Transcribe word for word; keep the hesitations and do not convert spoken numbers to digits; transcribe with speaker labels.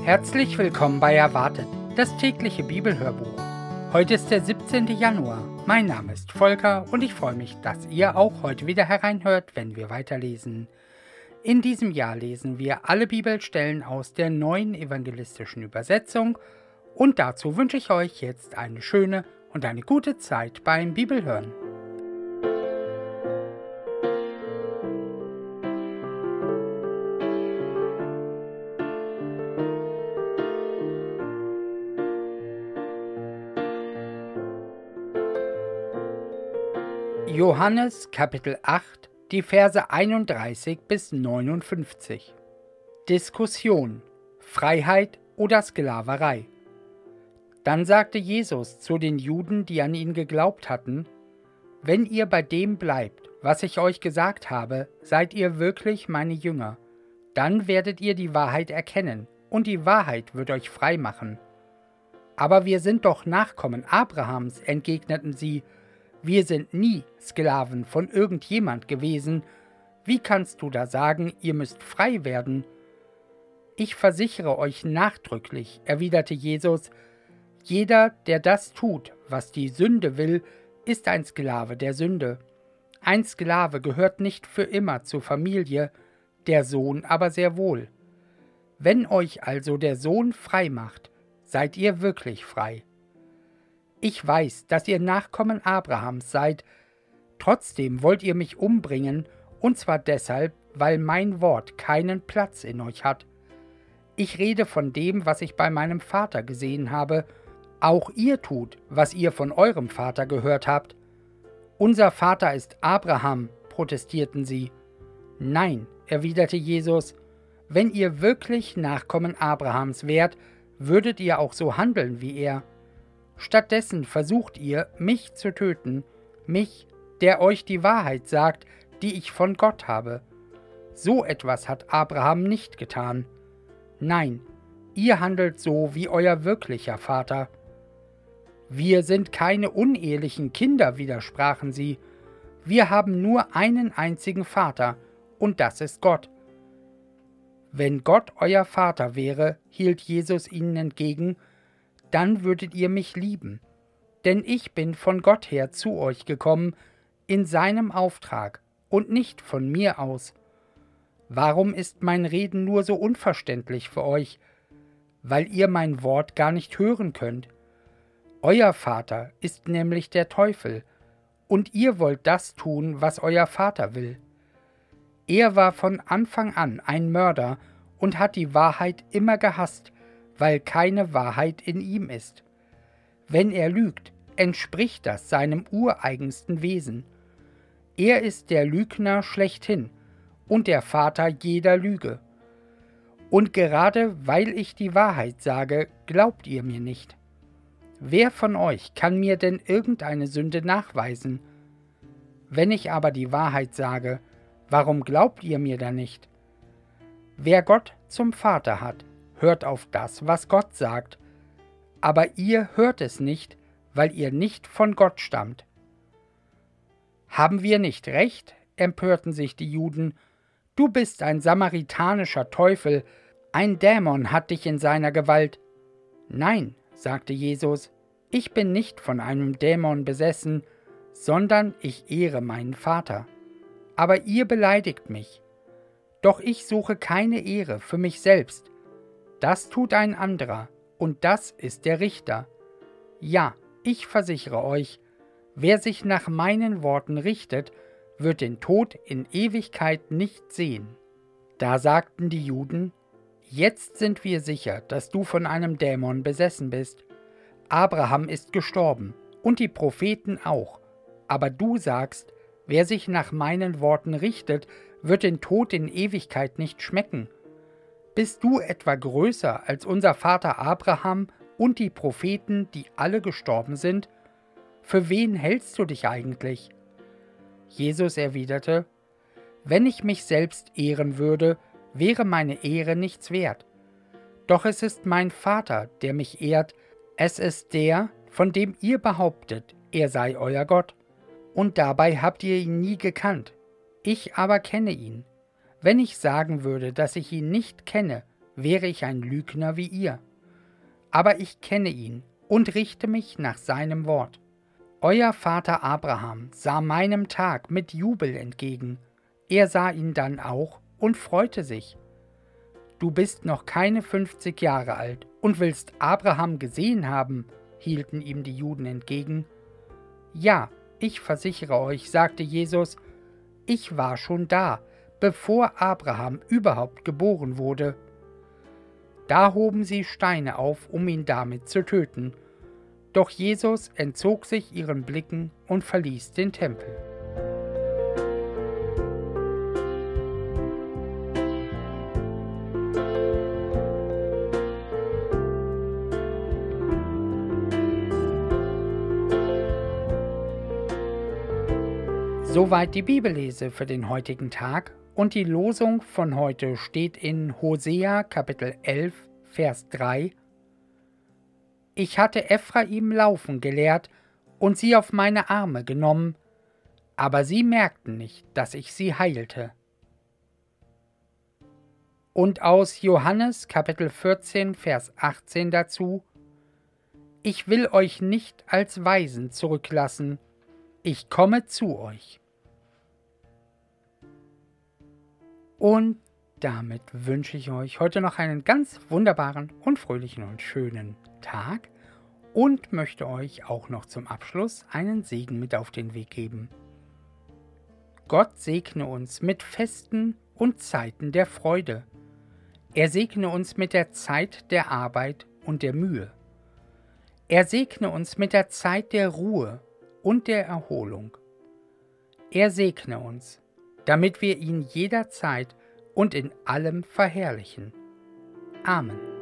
Speaker 1: Herzlich willkommen bei Erwartet, das tägliche Bibelhörbuch. Heute ist der siebzehnte Januar. Mein Name ist Volker und ich freue mich, dass ihr auch heute wieder hereinhört, wenn wir weiterlesen. In diesem Jahr lesen wir alle Bibelstellen aus der neuen evangelistischen Übersetzung und dazu wünsche ich euch jetzt eine schöne und eine gute Zeit beim Bibelhören. Johannes Kapitel acht, die Verse einunddreißig bis neunundfünfzig. Diskussion: Freiheit oder Sklaverei? Dann sagte Jesus zu den Juden, die an ihn geglaubt hatten: Wenn ihr bei dem bleibt, was ich euch gesagt habe, seid ihr wirklich meine Jünger. Dann werdet ihr die Wahrheit erkennen, und die Wahrheit wird euch frei machen. Aber wir sind doch Nachkommen Abrahams, entgegneten sie. Wir sind nie Sklaven von irgendjemand gewesen. Wie kannst du da sagen, ihr müsst frei werden? Ich versichere euch nachdrücklich, erwiderte Jesus, jeder, der das tut, was die Sünde will, ist ein Sklave der Sünde. Ein Sklave gehört nicht für immer zur Familie, der Sohn aber sehr wohl. Wenn euch also der Sohn frei macht, seid ihr wirklich frei. Ich weiß, dass ihr Nachkommen Abrahams seid, trotzdem wollt ihr mich umbringen, und zwar deshalb, weil mein Wort keinen Platz in euch hat. Ich rede von dem, was ich bei meinem Vater gesehen habe, auch ihr tut, was ihr von eurem Vater gehört habt. Unser Vater ist Abraham, protestierten sie. Nein, erwiderte Jesus, wenn ihr wirklich Nachkommen Abrahams wärt, würdet ihr auch so handeln wie er. Stattdessen versucht ihr, mich zu töten, mich, der euch die Wahrheit sagt, die ich von Gott habe. So etwas hat Abraham nicht getan. Nein, ihr handelt so wie euer wirklicher Vater. Wir sind keine unehelichen Kinder, widersprachen sie. Wir haben nur einen einzigen Vater, und das ist Gott. Wenn Gott euer Vater wäre, hielt Jesus ihnen entgegen, dann würdet ihr mich lieben, denn ich bin von Gott her zu euch gekommen, in seinem Auftrag und nicht von mir aus. Warum ist mein Reden nur so unverständlich für euch? Weil ihr mein Wort gar nicht hören könnt. Euer Vater ist nämlich der Teufel, und ihr wollt das tun, was euer Vater will. Er war von Anfang an ein Mörder und hat die Wahrheit immer gehasst, weil keine Wahrheit in ihm ist. Wenn er lügt, entspricht das seinem ureigensten Wesen. Er ist der Lügner schlechthin und der Vater jeder Lüge. Und gerade weil ich die Wahrheit sage, glaubt ihr mir nicht. Wer von euch kann mir denn irgendeine Sünde nachweisen? Wenn ich aber die Wahrheit sage, warum glaubt ihr mir dann nicht? Wer Gott zum Vater hat, hört auf das, was Gott sagt, aber ihr hört es nicht, weil ihr nicht von Gott stammt. Haben wir nicht recht? Empörten sich die Juden. Du bist ein samaritanischer Teufel, ein Dämon hat dich in seiner Gewalt. Nein, sagte Jesus, ich bin nicht von einem Dämon besessen, sondern ich ehre meinen Vater. Aber ihr beleidigt mich. Doch ich suche keine Ehre für mich selbst. Das tut ein anderer, und das ist der Richter. Ja, ich versichere euch, wer sich nach meinen Worten richtet, wird den Tod in Ewigkeit nicht sehen. Da sagten die Juden, jetzt sind wir sicher, dass du von einem Dämon besessen bist. Abraham ist gestorben, und die Propheten auch. Aber du sagst, wer sich nach meinen Worten richtet, wird den Tod in Ewigkeit nicht schmecken. Bist du etwa größer als unser Vater Abraham und die Propheten, die alle gestorben sind? Für wen hältst du dich eigentlich? Jesus erwiderte, wenn ich mich selbst ehren würde, wäre meine Ehre nichts wert. Doch es ist mein Vater, der mich ehrt, es ist der, von dem ihr behauptet, er sei euer Gott. Und dabei habt ihr ihn nie gekannt. Ich aber kenne ihn. Wenn ich sagen würde, dass ich ihn nicht kenne, wäre ich ein Lügner wie ihr. Aber ich kenne ihn und richte mich nach seinem Wort. Euer Vater Abraham sah meinem Tag mit Jubel entgegen. Er sah ihn dann auch und freute sich. Du bist noch keine fünfzig Jahre alt und willst Abraham gesehen haben, hielten ihm die Juden entgegen. Ja, ich versichere euch, sagte Jesus, ich war schon da, bevor Abraham überhaupt geboren wurde. Da hoben sie Steine auf, um ihn damit zu töten. Doch Jesus entzog sich ihren Blicken und verließ den Tempel. Soweit die Bibellese für den heutigen Tag und die Losung von heute steht in Hosea Kapitel elf, Vers drei. Ich hatte Ephraim laufen gelehrt und sie auf meine Arme genommen, aber sie merkten nicht, dass ich sie heilte. Und aus Johannes Kapitel vierzehn, Vers achtzehn dazu: Ich will euch nicht als Waisen zurücklassen, ich komme zu euch. Und damit wünsche ich euch heute noch einen ganz wunderbaren und fröhlichen und schönen Tag und möchte euch auch noch zum Abschluss einen Segen mit auf den Weg geben. Gott segne uns mit Festen und Zeiten der Freude. Er segne uns mit der Zeit der Arbeit und der Mühe. Er segne uns mit der Zeit der Ruhe und der Erholung. Er segne uns, damit wir ihn jederzeit und in allem verherrlichen. Amen.